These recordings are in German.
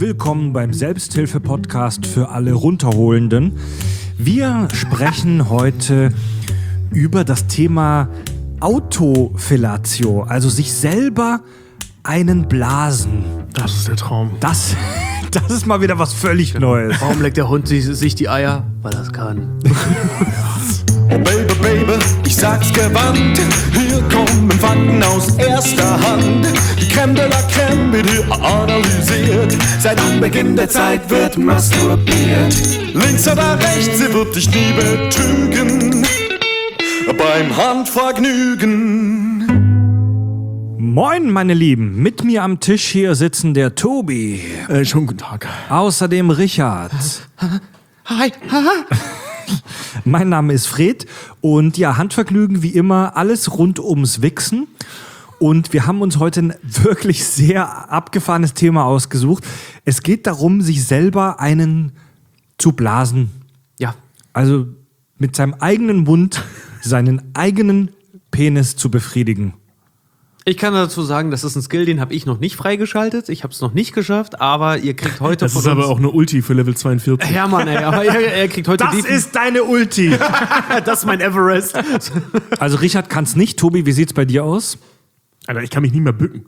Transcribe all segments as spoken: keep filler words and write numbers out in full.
Willkommen beim Selbsthilfe-Podcast für alle Runterholenden. Wir sprechen heute über das Thema Autofellatio, also sich selber einen blasen. Das ist der Traum. Das, das ist mal wieder was völlig Neues. Warum leckt der Hund sich die Eier? Weil er es kann. Oh Baby, Baby, ich sag's gewandt. Hier kommen Fakten aus erster Hand. Die Crème de la Crème wird hier analysiert. Seit Anbeginn der Zeit wird masturbiert. Links oder rechts, sie wird dich nie betrügen. Beim Handvergnügen. Moin, meine Lieben. Mit mir am Tisch hier sitzen der Tobi. Äh, schönen guten Tag. Außerdem Richard. Hi. Mein Name ist Fred und ja, Handvergnügen wie immer, alles rund ums Wichsen. Und wir haben uns heute ein wirklich sehr abgefahrenes Thema ausgesucht. Es geht darum, sich selber einen zu blasen. Ja. Also mit seinem eigenen Mund seinen eigenen Penis zu befriedigen. Ich kann dazu sagen, das ist ein Skill, den habe ich noch nicht freigeschaltet. Ich habe es noch nicht geschafft, aber ihr kriegt heute Das von ist uns... aber auch eine Ulti für Level zweiundvierzig. Ja, Mann, ey, aber ihr, ihr kriegt heute... Das definitiv- ist deine Ulti. das ist mein Everest. Also Richard kann es nicht. Tobi, wie sieht's bei dir aus? Alter, ich kann mich nicht mehr bücken.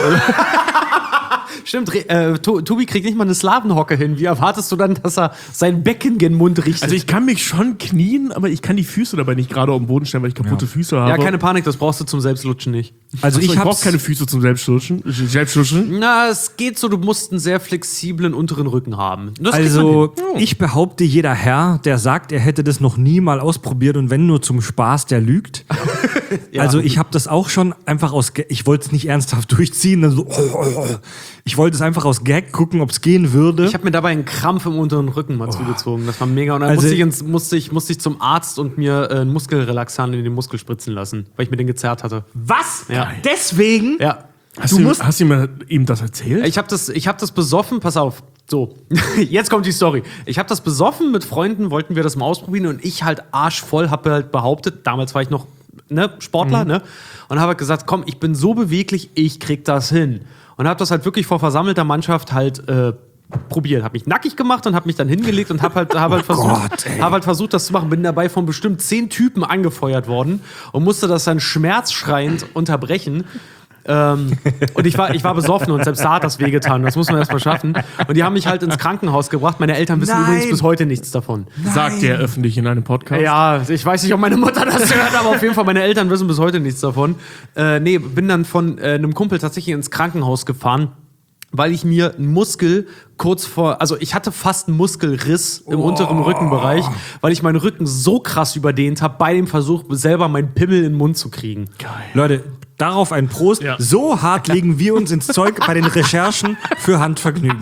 Stimmt, äh, to- Tobi kriegt nicht mal eine Slavenhocke hin. Wie erwartest du dann, dass er sein Becken gen Mund richtet? Also ich kann mich schon knien, aber ich kann die Füße dabei nicht gerade auf den Boden stellen, weil ich kaputte Ja. Füße habe. ja, keine Panik, das brauchst du zum Selbstlutschen nicht. Also Achso, ich ich hab's, brauche keine Füße zum Selbstlutschen. Selbstlutschen. Na, es geht so, du musst einen sehr flexiblen unteren Rücken haben. Das kriegt man Also hin. ich behaupte, jeder Herr, der sagt, er hätte das noch nie mal ausprobiert und wenn nur zum Spaß, der lügt. Ja. Also ich habe das auch schon einfach aus, Ga- ich wollte es nicht ernsthaft durchziehen. Also, ich wollte es einfach aus Gag gucken, ob es gehen würde. Ich habe mir dabei einen Krampf im unteren Rücken mal zugezogen. Das war mega. Und dann Also- musste, ich ins, musste, ich, musste ich zum Arzt und mir äh, einen Muskelrelaxant in den Muskel spritzen lassen, weil ich mir den gezerrt hatte. Was? Ja. Deswegen? Ja. Hast Du du, musst- hast du ihm, ihm das erzählt? Ich habe das, ich hab das besoffen, pass auf, so, jetzt kommt die Story. Ich habe das besoffen, mit Freunden wollten wir das mal ausprobieren und ich halt arschvoll habe halt behauptet, damals war ich noch ne, Sportler, ne, und habe halt gesagt, komm, ich bin so beweglich, ich krieg das hin. Und habe das halt wirklich vor versammelter Mannschaft halt äh, probiert. Habe mich nackig gemacht und habe mich dann hingelegt und habe halt, hab halt, versucht, Gott, ey. hab halt versucht, das zu machen. Bin dabei von bestimmt zehn Typen angefeuert worden und musste das dann schmerzschreiend unterbrechen. ähm, und ich war, ich war besoffen und selbst da hat das wehgetan. Das muss man erst mal schaffen. Und die haben mich halt ins Krankenhaus gebracht. Meine Eltern wissen Nein. übrigens bis heute nichts davon. Sagt er öffentlich in einem Podcast. Ja, ich weiß nicht, ob meine Mutter das hört, aber auf jeden Fall, meine Eltern wissen bis heute nichts davon. Äh, nee, bin dann von äh, einem Kumpel tatsächlich ins Krankenhaus gefahren, weil ich mir einen Muskel kurz vor, also ich hatte fast einen Muskelriss im unteren Rückenbereich, weil ich meinen Rücken so krass überdehnt habe bei dem Versuch, selber meinen Pimmel in den Mund zu kriegen. Leute, darauf ein Prost. Ja. So hart legen wir uns ins Zeug bei den Recherchen für Handvergnügen.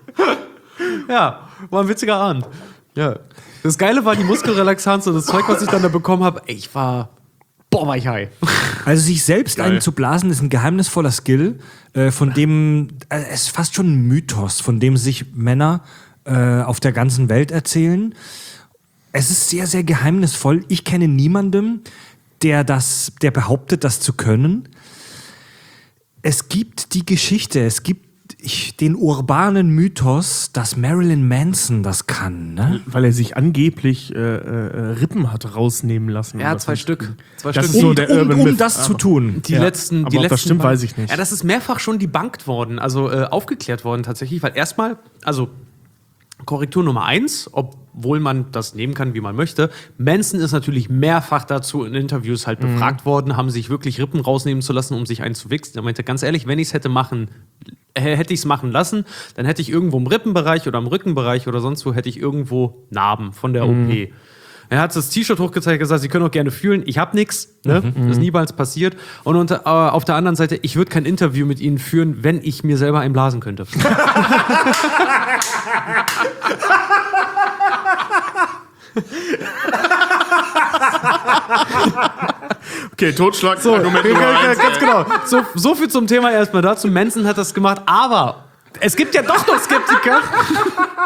Ja, war ein witziger Abend. Ja. Das Geile war die Muskelrelaxanz und das Zeug, was ich dann da bekommen habe. Ey, ich war, boah, war ich high. Also sich selbst Geil. einen zu blasen ist ein geheimnisvoller Skill, äh, von dem, äh, es ist fast schon ein Mythos, von dem sich Männer äh, auf der ganzen Welt erzählen. Es ist sehr, sehr geheimnisvoll. Ich kenne niemanden, der das, der behauptet, das zu können. Es gibt die Geschichte, es gibt ich, den urbanen Mythos, dass Marilyn Manson das kann. Ne? Weil er sich angeblich äh, äh, Rippen hat rausnehmen lassen. Ja, oder zwei von- Stück. Zwei Das Stück. ist so Um, der um, Urban um Myth, das zu aber- tun. Die Ja, letzten, aber die ob das letzten stimmt, Bank- weiß ich nicht. Ja, das ist mehrfach schon debunked worden, also äh, aufgeklärt worden tatsächlich, weil erstmal, also Korrektur Nummer eins, obwohl man das nehmen kann, wie man möchte. Manson ist natürlich mehrfach dazu in Interviews halt Mhm. befragt worden, haben sich wirklich Rippen rausnehmen zu lassen, um sich einen zu wichsen. Er meinte, ganz ehrlich, wenn ich es hätte machen, äh, hätte ich es machen lassen, dann hätte ich irgendwo im Rippenbereich oder im Rückenbereich oder sonst wo, hätte ich irgendwo Narben von der Mhm. O P. Er hat das T-Shirt hochgezeigt, gesagt, Sie können auch gerne fühlen, ich habe nichts, ne? Mhm. Das ist niemals passiert. Und unter, äh, auf der anderen Seite, ich würde kein Interview mit Ihnen führen, wenn ich mir selber einblasen könnte. Okay, Totschlag. So, Argument Nummer eins. ganz genau. So, so viel zum Thema erstmal dazu. Manson hat das gemacht, aber es gibt ja doch noch Skeptiker.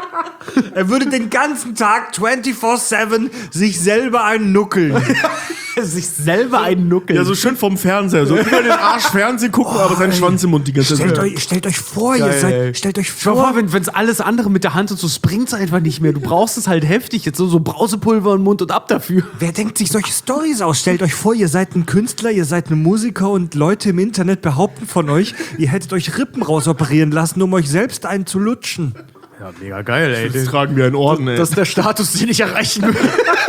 Er würde den ganzen Tag vierundzwanzig sieben sich selber einen nuckeln. sich selber einen Nuckel. Ja, so schön vom Fernseher. So über den Arsch Fernsehen gucken, aber seinen Schwanz im Mund die ganze Stellt Zeit. euch, stellt euch vor, Geil, ihr seid, ey. stellt euch Schau vor, mal, wenn es alles andere mit der Hand und so, es bringt es einfach nicht mehr. Du brauchst es halt heftig. Jetzt so, so Brausepulver im Mund und ab dafür. wer denkt sich solche Stories aus? Stellt euch vor, ihr seid ein Künstler, ihr seid ein Musiker und Leute im Internet behaupten von euch, ihr hättet euch Rippen rausoperieren lassen, um euch selbst einen zu lutschen. Ja, mega geil, ey. Das tragen wir einen Orden, ey. Das ist der Status, den ich erreichen will.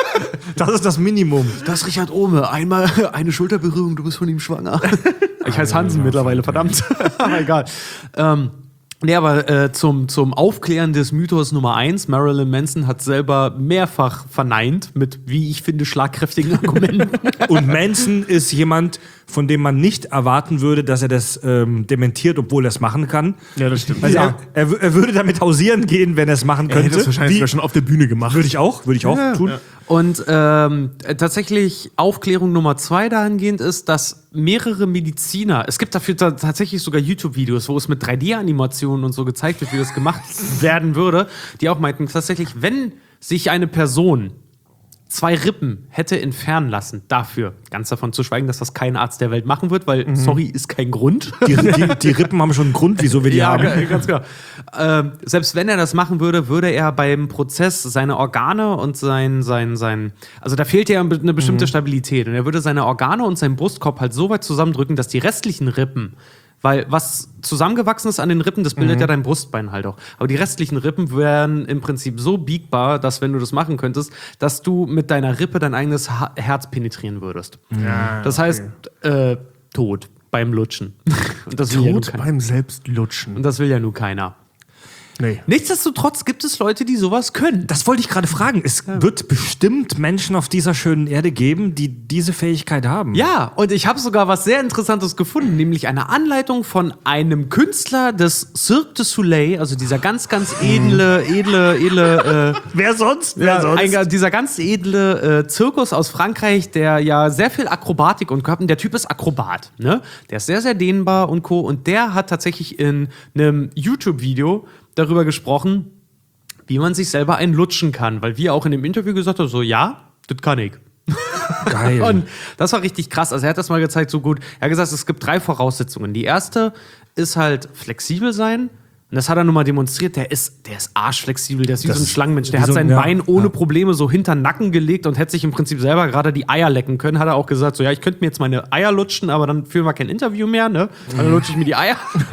Das ist das Minimum. Das ist Richard Ohme. Einmal eine Schulterberührung, du bist von ihm schwanger. Ich heiße Hansen mittlerweile, verdammt. Aber egal. Ähm, nee, aber äh, zum, zum Aufklären des Mythos Nummer eins, Marilyn Manson hat selber mehrfach verneint mit, wie ich finde, schlagkräftigen Argumenten. Und Manson ist jemand, von dem man nicht erwarten würde, dass er das ähm, dementiert, obwohl er es machen kann. Ja, das stimmt. Also ja. er, er, w- er würde damit hausieren gehen, wenn er es machen Er hätte könnte. das wahrscheinlich Wie- sogar schon auf der Bühne gemacht. Würde ich auch, würde ich auch tun. Und ähm, tatsächlich Aufklärung Nummer zwei dahingehend ist, dass mehrere Mediziner, es gibt dafür ta- tatsächlich sogar YouTube-Videos, wo es mit drei D-Animationen und so gezeigt wird, wie das gemacht werden würde, die auch meinten, tatsächlich, wenn sich eine Person zwei Rippen hätte entfernen lassen dafür, ganz davon zu schweigen, dass das kein Arzt der Welt machen wird, weil, sorry, ist kein Grund. Die, die, die Rippen haben schon einen Grund, wieso wir die Ja, haben. ge- ganz genau. Ähm, selbst wenn er das machen würde, würde er beim Prozess seine Organe und sein, sein, sein, also da fehlt ja eine bestimmte Stabilität und er würde seine Organe und seinen Brustkorb halt so weit zusammendrücken, dass die restlichen Rippen, weil was zusammengewachsen ist an den Rippen, das bildet ja dein Brustbein halt auch. Aber die restlichen Rippen wären im Prinzip so biegbar, dass wenn du das machen könntest, dass du mit deiner Rippe dein eigenes ha- Herz penetrieren würdest. Ja, Das heißt, äh, tot beim Lutschen. Und das will ja nur Tot keiner. beim Selbstlutschen. Und das will ja nur keiner. Nee. Nichtsdestotrotz gibt es Leute, die sowas können. Das wollte ich gerade fragen. Es wird bestimmt Menschen auf dieser schönen Erde geben, die diese Fähigkeit haben. Ja, und ich habe sogar was sehr Interessantes gefunden, nämlich eine Anleitung von einem Künstler des Cirque du Soleil, also dieser ganz, ganz edle, edle, edle, äh, Wer sonst? Wer ja, sonst? ein, dieser ganz edle äh, Zirkus aus Frankreich, der ja sehr viel Akrobatik und hat. Und der Typ ist Akrobat, ne? Der ist sehr, sehr dehnbar und co. Und der hat tatsächlich in einem YouTube-Video darüber gesprochen, wie man sich selber einlutschen kann. Weil wir auch in dem Interview gesagt haben, so, ja, das kann ich. Geil. Und das war richtig krass. Also er hat das mal gezeigt, so gut. Er hat gesagt, es gibt drei Voraussetzungen. Die erste ist halt flexibel sein. Und das hat er nun mal demonstriert. Der ist, der ist arschflexibel. Der ist wie Das so ein ist Schlangenmensch. Der wie hat so sein ein- ja, Bein ohne ja. Probleme so hinter den Nacken gelegt und hätte sich im Prinzip selber gerade die Eier lecken können. Hat er auch gesagt, so ja, ich könnte mir jetzt meine Eier lutschen, aber dann führen wir kein Interview mehr, ne? Dann lutsche ich mir die Eier.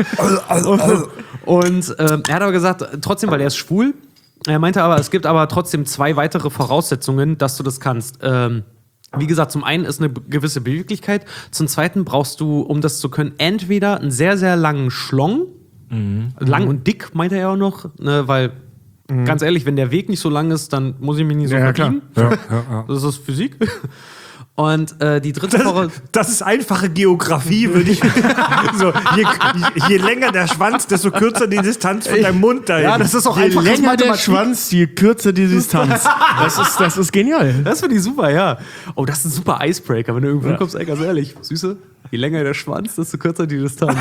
Und ähm, er hat aber gesagt, trotzdem, weil er ist schwul, er meinte aber, es gibt aber trotzdem zwei weitere Voraussetzungen, dass du das kannst. Ähm, wie gesagt, zum einen ist eine be- gewisse Beweglichkeit, zum zweiten brauchst du, um das zu können, entweder einen sehr, sehr langen Schlong, lang und dick, meinte er auch noch, ne, weil, ganz ehrlich, wenn der Weg nicht so lang ist, dann muss ich mich nicht so Ja, ja, verbiegen. Ja, ja, ja. Das ist Physik. Und äh, die dritte Voraussetzung. Das ist einfache Geografie, würde ich. so, je, je länger der Schwanz, desto kürzer die Distanz von deinem Mund dahin. Ja, das ist auch Je einfach länger der Schwanz, je kürzer die Distanz. Das ist, das ist genial. Das finde ich super, ja. Oh, das ist ein super Icebreaker, wenn du irgendwo kommst, ey, ganz ehrlich. Süße, je länger der Schwanz, desto kürzer die Distanz.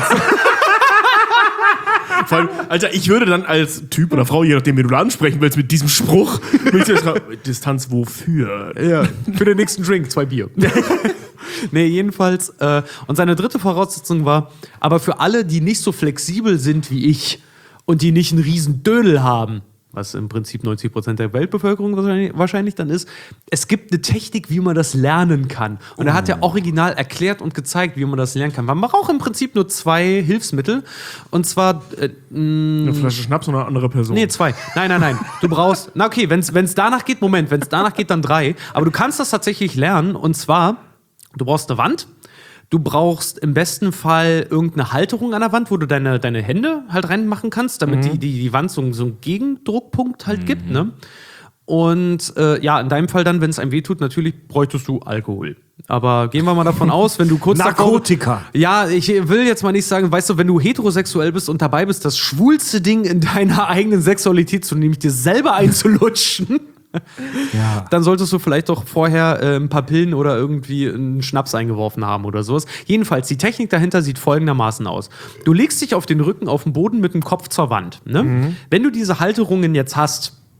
Vor allem, Alter, ich würde dann als Typ oder Frau, je nachdem, wen du da ansprechen willst, mit diesem Spruch, würde ich jetzt fragen, Distanz wofür? Ja, für den nächsten Drink zwei Bier. Nee, jedenfalls. Äh, und seine dritte Voraussetzung war, aber für alle, die nicht so flexibel sind wie ich und die nicht einen riesen Dödel haben, was im Prinzip neunzig Prozent der Weltbevölkerung wahrscheinlich, wahrscheinlich dann ist, es gibt eine Technik, wie man das lernen kann. Und er hat ja original erklärt und gezeigt, wie man das lernen kann. Man braucht im Prinzip nur zwei Hilfsmittel. Und zwar äh, Eine Flasche Schnaps oder eine andere Person? Nee, zwei. Nein, nein, nein. Du brauchst, na okay, wenn es danach geht, Moment, wenn es danach geht, dann drei. Aber du kannst das tatsächlich lernen. Und zwar, du brauchst eine Wand. Du brauchst im besten Fall irgendeine Halterung an der Wand, wo du deine, deine Hände halt reinmachen kannst, damit die, die, die Wand so, so einen Gegendruckpunkt halt gibt. Ne? Und äh, ja, in deinem Fall dann, wenn es einem wehtut, natürlich bräuchtest du Alkohol. Aber gehen wir mal davon aus, wenn du kurz Narkotika. davor, ja, ich will jetzt mal nicht sagen, weißt du, wenn du heterosexuell bist und dabei bist, das schwulste Ding in deiner eigenen Sexualität zu nehmen, nämlich dir selber einzulutschen, Ja. dann solltest du vielleicht doch vorher äh, ein paar Pillen oder irgendwie einen Schnaps eingeworfen haben oder sowas. Jedenfalls, die Technik dahinter sieht folgendermaßen aus. Du legst dich auf den Rücken auf den Boden mit dem Kopf zur Wand. Ne? Wenn du diese Halterungen jetzt hast,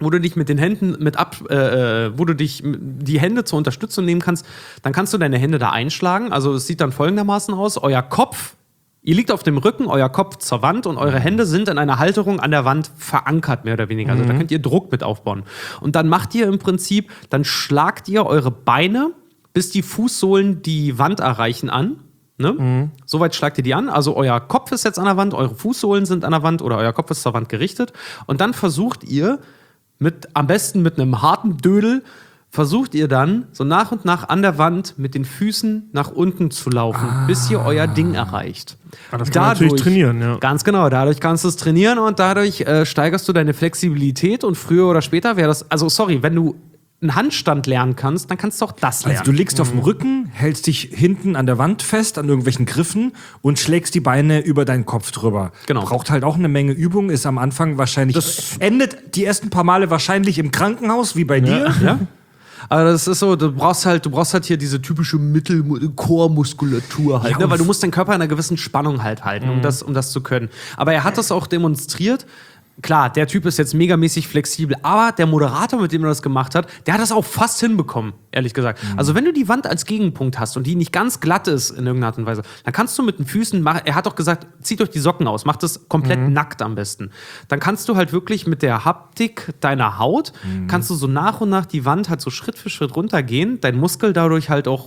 wo du dich mit den Händen mit ab, äh, wo du dich die Hände zur Unterstützung nehmen kannst, dann kannst du deine Hände da einschlagen. Also es sieht dann folgendermaßen aus: Euer Kopf, ihr liegt auf dem Rücken, euer Kopf zur Wand und eure Hände sind in einer Halterung an der Wand verankert, mehr oder weniger. Also mhm. da könnt ihr Druck mit aufbauen. Und dann macht ihr im Prinzip, dann schlagt ihr eure Beine, bis die Fußsohlen die Wand erreichen, an. Ne? Mhm. Soweit schlagt ihr die an. Also euer Kopf ist jetzt an der Wand, eure Fußsohlen sind an der Wand oder euer Kopf ist zur Wand gerichtet. Und dann versucht ihr, mit, am besten mit einem harten Dödel, versucht ihr dann so nach und nach an der Wand mit den Füßen nach unten zu laufen, ah. bis ihr euer Ding erreicht. Ah, das kann man natürlich trainieren, ja. Ganz genau, dadurch kannst du es trainieren und dadurch äh, steigerst du deine Flexibilität und früher oder später wäre das, also sorry, wenn du einen Handstand lernen kannst, dann kannst du auch das lernen. Also du liegst mhm. auf dem Rücken, hältst dich hinten an der Wand fest, an irgendwelchen Griffen und schlägst die Beine über deinen Kopf drüber. Genau. Braucht halt auch eine Menge Übung, ist am Anfang wahrscheinlich, das endet die ersten paar Male wahrscheinlich im Krankenhaus, wie bei ja. dir. Ja. Aber das ist so, du brauchst halt, du brauchst halt hier diese typische Mittelchormuskulatur halt, ja, ne? Weil du musst deinen Körper in einer gewissen Spannung halt halten, mhm. um das, um das zu können. Aber er hat das auch demonstriert. Klar, der Typ ist jetzt megamäßig flexibel, aber der Moderator, mit dem er das gemacht hat, der hat das auch fast hinbekommen, ehrlich gesagt. Mhm. Also wenn du die Wand als Gegenpunkt hast und die nicht ganz glatt ist in irgendeiner Art und Weise, dann kannst du mit den Füßen machen, er hat doch gesagt, zieht euch die Socken aus, macht das komplett mhm. nackt am besten. Dann kannst du halt wirklich mit der Haptik deiner Haut, mhm. kannst du so nach und nach die Wand halt so Schritt für Schritt runtergehen, deinen Muskel dadurch halt auch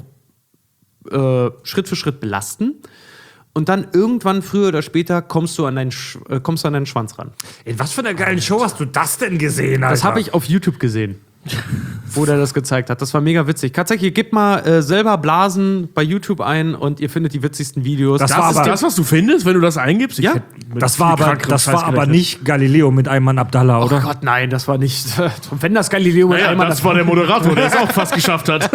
äh, Schritt für Schritt belasten. Und dann irgendwann, früher oder später, kommst du an deinen, Sch- äh, kommst du an deinen Schwanz ran. In was für einer geilen Show hast du das denn gesehen, Alter? Das habe ich auf YouTube gesehen, wo der das gezeigt hat. Das war mega witzig. Katzacki, gebt mal äh, selber Blasen bei YouTube ein und ihr findet die witzigsten Videos. Das, Das das war ist aber- das, was du findest, wenn du das eingibst? Ich Ja. hätte mit Das viel war aber, krankerem das Scheiß war aber gerechnet. nicht Galileo mit Ayman Abdallah, Oh oder? Gott, nein, das war nicht. Wenn das Galileo mit Naja, einmal das war der Moderator, der es auch fast geschafft hat.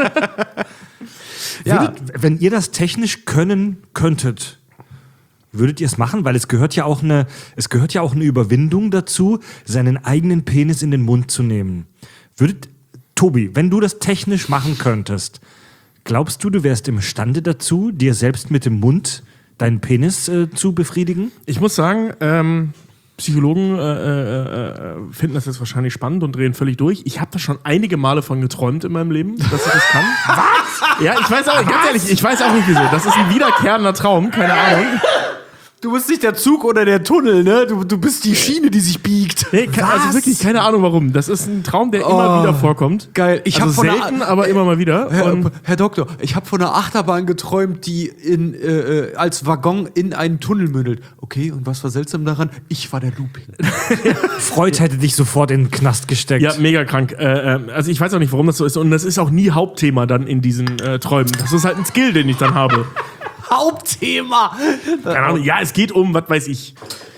Ja. Würdet, wenn ihr das technisch können könntet, würdet ihr es machen? Weil es gehört ja auch eine, es gehört ja auch eine Überwindung dazu, seinen eigenen Penis in den Mund zu nehmen. Würdet, Tobi, wenn du das technisch machen könntest, glaubst du, du wärst imstande dazu, dir selbst mit dem Mund deinen Penis äh, zu befriedigen? Ich muss sagen, ähm, Psychologen äh, äh, äh, finden das jetzt wahrscheinlich spannend und drehen völlig durch. Ich habe da schon einige Male von geträumt in meinem Leben, dass ich das kann. Was? Ja, ich weiß auch, ganz ehrlich, ich weiß auch nicht wieso. Das ist ein wiederkehrender Traum, keine Ahnung. Du bist nicht der Zug oder der Tunnel, ne? Du, du bist die Schiene, die sich biegt. Nee, ke- also wirklich keine Ahnung warum. Das ist ein Traum, der immer Oh, wieder vorkommt. geil. Ich also hab von der selten, A- aber immer mal wieder. Herr, Und Herr Doktor, ich habe von einer Achterbahn geträumt, die in, äh, als Waggon in einen Tunnel mündet. Okay, und was war seltsam daran? Ich war der Looping. Freud hätte dich sofort in den Knast gesteckt. ja, mega krank. Äh, äh, also ich weiß auch nicht, warum das so ist. Und das ist auch nie Hauptthema dann in diesen äh, Träumen. Das ist halt ein Skill, den ich dann habe. Hauptthema! Keine Ahnung. Ja, es geht um, was weiß ich.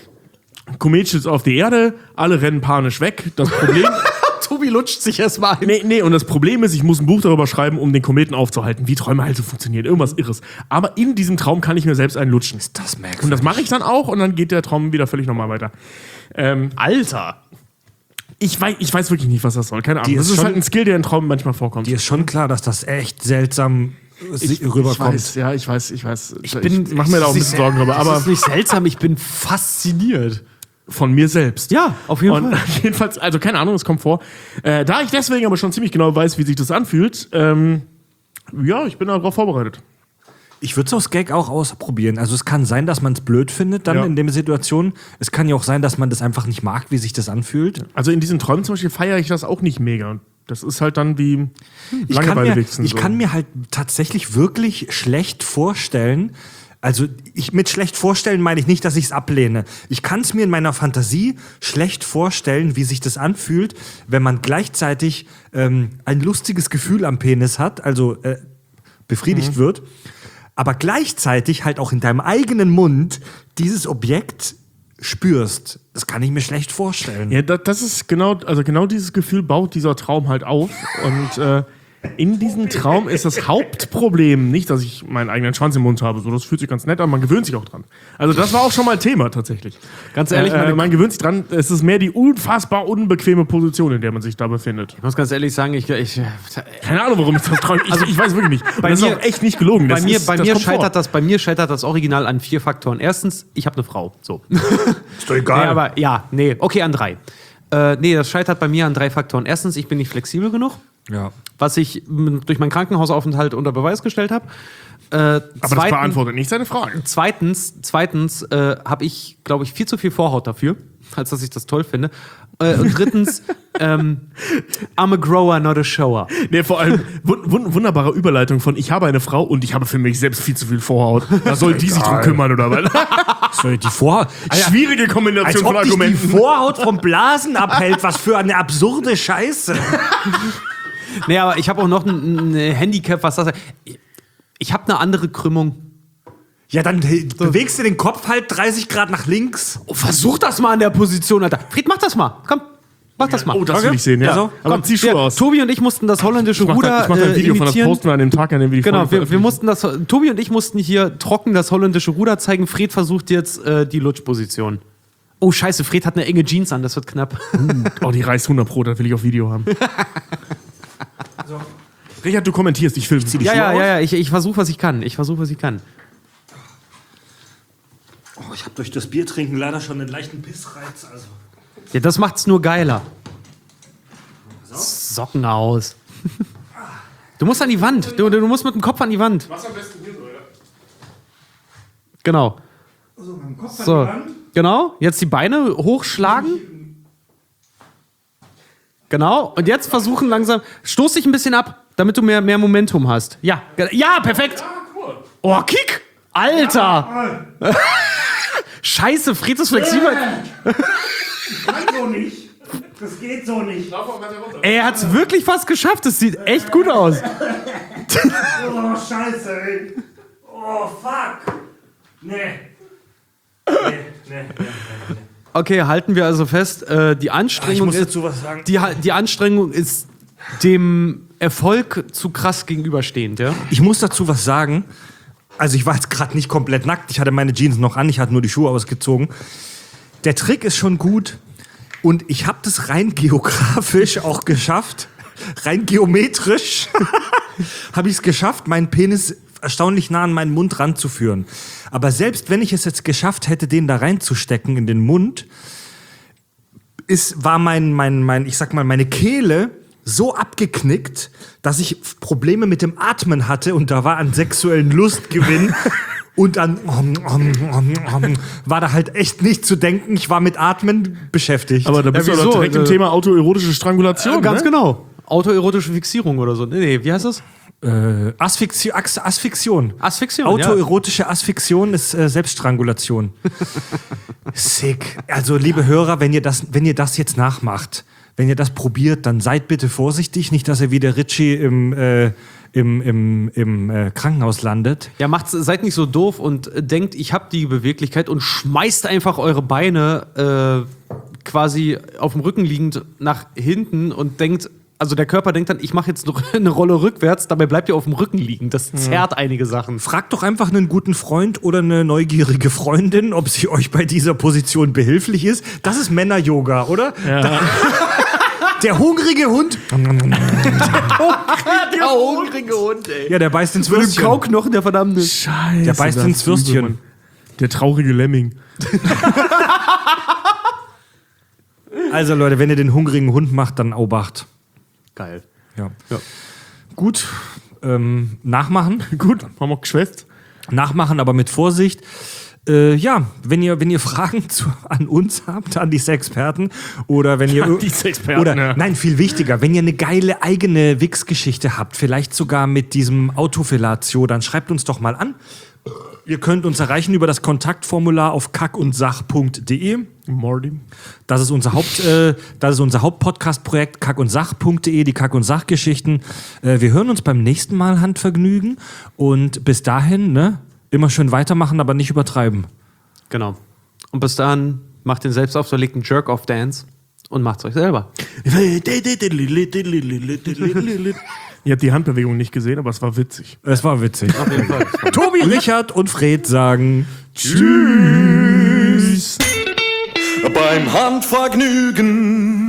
Komet schützt auf die Erde, alle rennen panisch weg. Das Problem. Tobi lutscht sich erstmal ein. Nee, nee, und das Problem ist, ich muss ein Buch darüber schreiben, um den Kometen aufzuhalten, wie Träume halt so funktionieren. Irgendwas Irres. Aber in diesem Traum kann ich mir selbst einen lutschen. Ist das merkwürdig. Und das mache ich dann auch und dann geht der Traum wieder völlig normal weiter. Ähm, Alter! ich, weiß, ich weiß wirklich nicht, was das soll. Keine Ahnung. Die Das ist ist schon- halt ein Skill, der in Träumen manchmal vorkommt. Dir ist schon klar, dass das echt seltsam si- rüberkommt. Ich weiß, ja, ich weiß, ich weiß. Ich, bin- mach mir da auch ein es bisschen ist- Sorgen drüber. Das Aber ist nicht seltsam, ich bin fasziniert. von mir selbst. Ja, auf jeden Und Fall. jedenfalls, also keine Ahnung, es kommt vor. Äh, da ich deswegen aber schon ziemlich genau weiß, wie sich das anfühlt, ähm, ja, ich bin darauf vorbereitet. Ich würde es aus Gag auch ausprobieren. Also es kann sein, dass man es blöd findet dann Ja. in der Situation. Es kann ja auch sein, dass man das einfach nicht mag, wie sich das anfühlt. Also in diesen Träumen zum Beispiel feiere ich das auch nicht mega. Und das ist halt dann wie Ich kann, mir, Langeweile-Wichsen. ich so. kann mir halt tatsächlich wirklich schlecht vorstellen, also ich mit schlecht vorstellen meine ich nicht, dass ich es ablehne. Ich kann es mir in meiner Fantasie schlecht vorstellen, wie sich das anfühlt, wenn man gleichzeitig ähm, ein lustiges Gefühl am Penis hat, also äh, befriedigt wird, aber gleichzeitig halt auch in deinem eigenen Mund dieses Objekt spürst. Das kann ich mir schlecht vorstellen. Ja, das, das ist genau, also genau dieses Gefühl baut dieser Traum halt auf. Und äh, in diesem Traum ist das Hauptproblem nicht, dass ich meinen eigenen Schwanz im Mund habe. So, das fühlt sich ganz nett an, man gewöhnt sich auch dran. Also das war auch schon mal Thema tatsächlich. Ganz ehrlich, äh, meine- man gewöhnt sich dran. Es ist mehr die unfassbar unbequeme Position, in der man sich da befindet. Ich muss ganz ehrlich sagen, ich, ich Keine Ahnung, warum ich das träume. Ich, ich weiß wirklich nicht. Und bei das ist mir- auch echt nicht gelogen. bei Das mir, ist, bei, das mir kommt vor. scheitert das, bei mir scheitert das Original an vier Faktoren. Erstens, ich habe eine Frau. So. Ist doch egal. Nee, aber ja, nee, okay, an drei. Äh, nee, das scheitert bei mir an drei Faktoren. Erstens, ich bin nicht flexibel genug, Ja. was ich m, durch meinen Krankenhausaufenthalt unter Beweis gestellt habe. Äh, Aber das zweitens- beantwortet nicht seine Frage. Zweitens, zweitens äh, habe ich, glaube ich, viel zu viel Vorhaut dafür, als dass ich das toll finde. Äh, und drittens, ähm, I'm a grower, not a shower. Nee, vor allem wun wun wunderbare Überleitung von ich habe eine Frau und ich habe für mich selbst viel zu viel Vorhaut. Da soll die sich drum kümmern, oder was? Sorry, die Vorhaut. Schwierige Als Kombination von ob dich die Argumenten. Vorhaut vom Blasen abhält. Was für eine absurde Scheiße. Nee, aber ich habe auch noch ein, ein Handicap, was das heißt. Ich, ich habe eine andere Krümmung. Ja, dann äh, bewegst du den Kopf halt dreißig Grad nach links. Oh, versuch das mal an der Position, Alter. Fried, mach das mal. Komm, mach das mal. Oh, das Okay. will ich sehen, ja. Also, Aber Komm, zieh Schuhe ja, aus. Tobi und ich mussten das holländische Ich mach, Ruder da, ich mach da ein äh, Video von, das imitieren. posten wir an dem Tag, an dem wir die Genau, Folge wir, wir veröffentlichen. mussten das, Tobi und ich mussten hier trocken das holländische Ruder zeigen. Fred versucht jetzt äh, die Lutschposition. Oh, scheiße, Fred hat eine enge Jeans an, das wird knapp. Oh, die reißt hundert Pro, das will ich auf Video haben. Richard, du kommentierst, ich filme. Ja, ja, ja, ja, ich, ich versuche, was ich kann. Ich versuche, was ich kann. Oh, ich habe durch das Biertrinken leider schon einen leichten Pissreiz. Also. Ja, das macht's nur geiler. Socken aus. Du musst an die Wand. Du, du musst mit dem Kopf an die Wand. Was am besten hier so, ja? Genau. Also mit dem Kopf So. an die Wand. Genau. Jetzt die Beine hochschlagen. Genau. Und jetzt versuchen langsam. Stoß dich ein bisschen ab, damit du mehr, mehr Momentum hast. Ja. Ja, perfekt. Oh, Kick. Alter. Scheiße, Fred ist flexibel. Kann so nicht. Das geht so nicht. Ey, er hat's wirklich fast geschafft. Das sieht echt gut aus. Oh, scheiße, ey. Oh, fuck. Nee. Nee, nee, nee, nee. Okay, halten wir also fest, äh, die Ich Anstrengung muss ist, dazu was sagen. die, die Anstrengung ist dem Erfolg zu krass gegenüberstehend, ja? Ich muss dazu was sagen. Also ich war jetzt gerade nicht komplett nackt. Ich hatte meine Jeans noch an. Ich hatte nur die Schuhe ausgezogen. Der Trick ist schon gut. Und ich habe das rein geografisch auch geschafft. Rein geometrisch habe ich es geschafft, meinen Penis erstaunlich nah an meinen Mund ranzuführen. Aber selbst wenn ich es jetzt geschafft hätte, den da reinzustecken in den Mund, ist, war mein, mein, mein, ich sag mal, meine Kehle so abgeknickt, dass ich Probleme mit dem Atmen hatte und da war an sexuellen Lustgewinn und an um, um, um, um, war da halt echt nicht zu denken. Ich war mit Atmen beschäftigt. Aber da bist Ja, du doch wieso? direkt im Äh, Thema autoerotische Strangulation, Ganz ne? genau. Autoerotische Fixierung oder so. Nee, nee, wie heißt das? äh, Asphyxi Ax Asphyxion. Asphyxion, Autoerotische Asphyxion ist äh, Selbststrangulation. Sick. Also, liebe Hörer, wenn ihr das, wenn ihr das jetzt nachmacht, wenn ihr das probiert, dann seid bitte vorsichtig, nicht, dass ihr wie der Ritchie im, äh, im, im, im äh, Krankenhaus landet. Ja, macht, seid nicht so doof und äh, denkt, ich habe die Beweglichkeit und schmeißt einfach eure Beine äh, quasi auf dem Rücken liegend nach hinten und denkt, also der Körper denkt dann, ich mache jetzt noch eine Rolle rückwärts, dabei bleibt ihr auf dem Rücken liegen. Das zerrt einige Sachen. Fragt doch einfach einen guten Freund oder eine neugierige Freundin, ob sie euch bei dieser Position behilflich ist. Das ist Männer-Yoga, oder? Ja. Der hungrige Hund. Der hungrige Hund, ey. Ja, der beißt ins Mit dem Würstchen. Kauknochen, der verdammte. Scheiße. Der beißt das ins ist übel, Würstchen. Mann. Der traurige Lemming. Also Leute, wenn ihr den hungrigen Hund macht, dann Obacht. Geil. Ja. Ja. Gut, ähm, nachmachen. Gut, haben wir geschwätzt. Nachmachen, aber mit Vorsicht. Äh, ja, wenn ihr, wenn ihr Fragen zu, an uns habt, an die Sexperten, oder wenn ihr. An die Sexperten, oder, ja. Nein, viel wichtiger, wenn ihr eine geile eigene Wix-Geschichte habt, vielleicht sogar mit diesem Autofellatio, dann schreibt uns doch mal an. Ihr könnt uns erreichen über das Kontaktformular auf kackundsach punkt de. Morty. Das ist unser Haupt, äh, das ist unser Hauptpodcast-Projekt kackundsach punkt de, die Kack- und Sach-Geschichten. Äh, wir hören uns beim nächsten Mal Handvergnügen und bis dahin, ne, immer schön weitermachen, aber nicht übertreiben. Genau. Und bis dahin macht den selbst auferlegten Jerk-Off-Dance und macht's euch selber. Ihr habt die Handbewegung nicht gesehen, aber es war witzig. Es war witzig. Auf jeden Fall. Tobi, Richard und Fred sagen Tschüss. Beim Handvergnügen.